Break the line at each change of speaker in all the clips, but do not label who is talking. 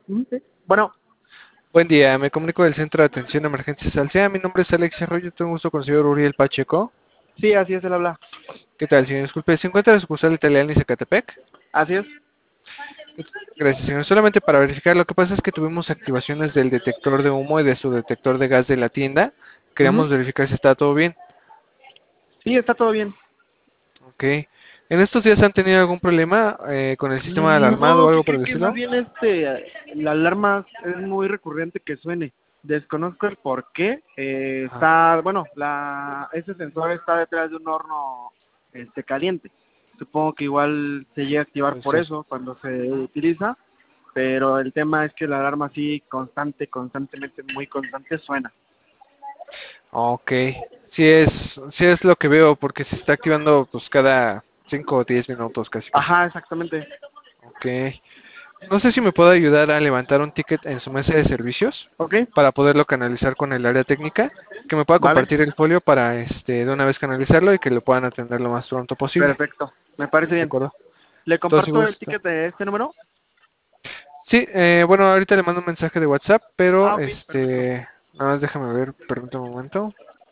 Sí. Bueno,
Buen día, me comunico del Centro de Atención de Emergencias Alsea. Mi nombre es Alex Arroyo, tengo gusto con el señor Uriel Pacheco.
sí, así es, él habla.
¿Qué tal, señor? Disculpe, ¿se encuentra en la sucursal italiana en Zacatepec?
Así es.
Gracias, señor. Solamente para verificar, lo que pasa es que tuvimos activaciones del detector de humo y de su detector de gas de la tienda.
Ujú.
Queríamos verificar si está todo bien.
Sí, está todo bien.
Ok. ¿En estos días han tenido algún problema con el sistema de alarmado o
No,
algo
¿qué
por
cree
el
que más
estilo?
bien la alarma es muy recurrente que suene? Desconozco el por qué.
Ah,
Ese sensor está detrás de un horno caliente. Supongo que igual se llega a activar
puede
por
ser.
eso cuando se utiliza, pero el tema es que la alarma sí constantemente, muy constante suena.
Ok. Sí es lo que veo, porque se está activando pues cada 5 o 10 minutos casi casi.
Ajá, exactamente.
Ok. No sé si me puede ayudar a levantar un ticket en su mesa de servicios
¿Ok?
para poderlo canalizar con el área técnica, que me pueda
Vale.
compartir el folio para de una vez canalizarlo y que lo puedan atender lo más pronto posible.
Perfecto. Me parece
¿De
bien.
acuerdo?
¿Le
Todo si
comparto el
gusta.
ticket de este número?
Sí, bueno, ahorita le mando un mensaje de WhatsApp, pero
Ah, ok, perfecto.
nada más déjame ver, permítame un momento.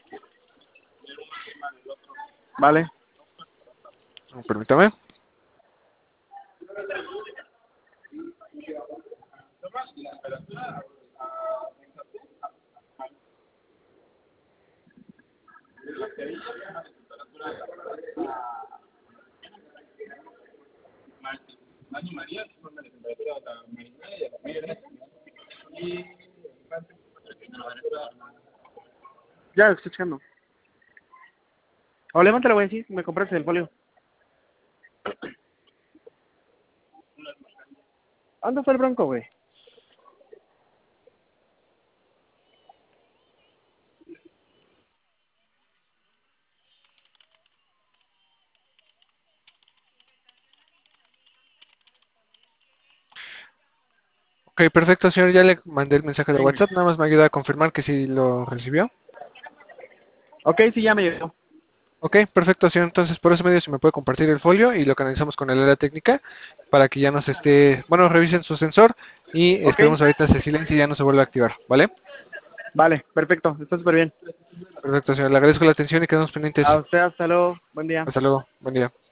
Vale.
Permítame.
Ya, estoy checando. O levántalo, güey, sí, me compraste el folio. ¿Dónde fue el bronco, güey?
Ok, perfecto, señor, ya le mandé el mensaje de
Venga.
WhatsApp, nada más me ayuda a confirmar que sí lo recibió.
Ok, sí, ya me llegó.
Ok, perfecto, señor. Entonces, por ese medio, si me puede compartir el folio y lo canalizamos con el área técnica para que ya nos bueno, revisen su sensor y
Ok,
esperemos ahorita se silencie y ya no se vuelva a activar, ¿vale?
vale, perfecto, está súper bien.
Perfecto, señor. Le agradezco la atención y quedamos pendientes.
A usted, hasta luego. Buen día.
Hasta luego. Buen día.